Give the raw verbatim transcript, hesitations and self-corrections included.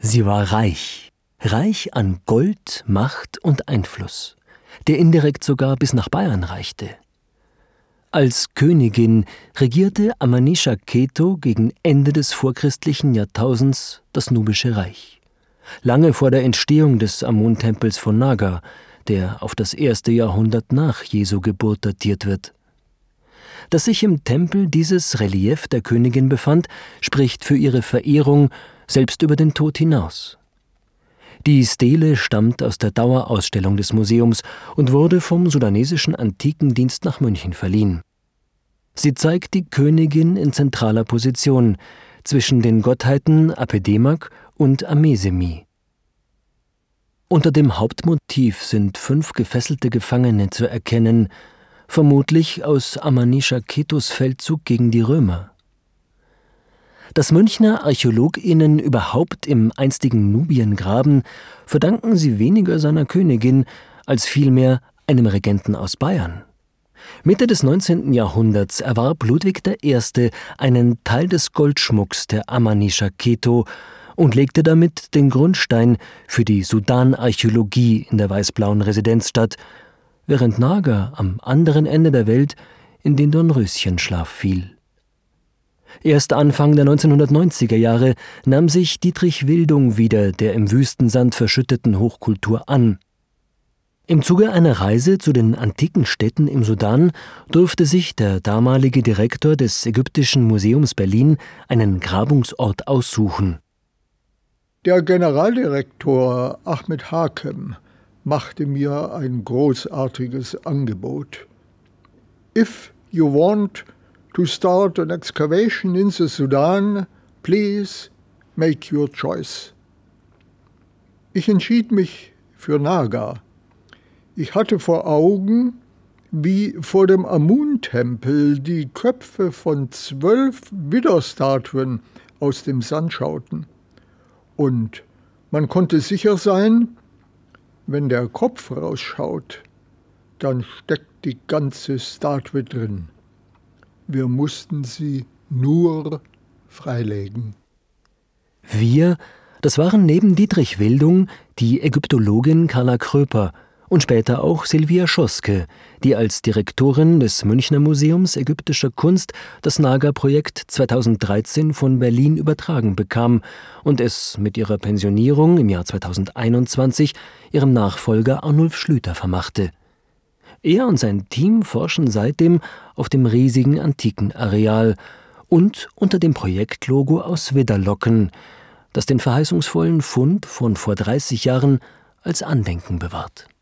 Sie war reich, reich an Gold, Macht und Einfluss, der indirekt sogar bis nach Bayern reichte. Als Königin regierte Amanishakheto gegen Ende des vorchristlichen Jahrtausends das Nubische Reich. Lange vor der Entstehung des Amun-Tempels von Naga, der auf das erste Jahrhundert nach Jesu Geburt datiert wird. Dass sich im Tempel dieses Relief der Königin befand, spricht für ihre Verehrung selbst über den Tod hinaus. Die Stele stammt aus der Dauerausstellung des Museums und wurde vom sudanesischen Antikendienst nach München verliehen. Sie zeigt die Königin in zentraler Position zwischen den Gottheiten Apedemak und Amesemi. Unter dem Hauptmotiv sind fünf gefesselte Gefangene zu erkennen, vermutlich aus Amanishakhetos Feldzug gegen die Römer. Dass Münchner ArchäologInnen überhaupt im einstigen Nubien graben, verdanken sie weniger seiner Königin als vielmehr einem Regenten aus Bayern. Mitte des neunzehnten Jahrhunderts erwarb Ludwig der Erste einen Teil des Goldschmucks der Amanishakheto und legte damit den Grundstein für die Sudan-Archäologie in der weißblauen Residenzstadt, während Naga am anderen Ende der Welt in den Dornröschenschlaf fiel. Erst Anfang der neunzehnhundertneunziger Jahre nahm sich Dietrich Wildung wieder der im Wüstensand verschütteten Hochkultur an. Im Zuge einer Reise zu den antiken Städten im Sudan durfte sich der damalige Direktor des Ägyptischen Museums Berlin einen Grabungsort aussuchen. Der Generaldirektor Ahmed Hakem machte mir ein großartiges Angebot. If you want to start an excavation in the Sudan, please make your choice. Ich entschied mich für Naga. Ich hatte vor Augen, wie vor dem Amun-Tempel die Köpfe von zwölf Widderstatuen aus dem Sand schauten. Und man konnte sicher sein, wenn der Kopf rausschaut, dann steckt die ganze Statue drin. Wir mussten sie nur freilegen. Wir, das waren neben Dietrich Wildung die Ägyptologin Carla Kröper und später auch Silvia Schoske, die als Direktorin des Münchner Museums ägyptischer Kunst das Naga-Projekt zweitausenddreizehn von Berlin übertragen bekam und es mit ihrer Pensionierung im Jahr zweitausendeinundzwanzig ihrem Nachfolger Arnulf Schlüter vermachte. Er und sein Team forschen seitdem auf dem riesigen antiken Areal und unter dem Projektlogo aus Widderlocken, das den verheißungsvollen Fund von vor dreißig Jahren als Andenken bewahrt.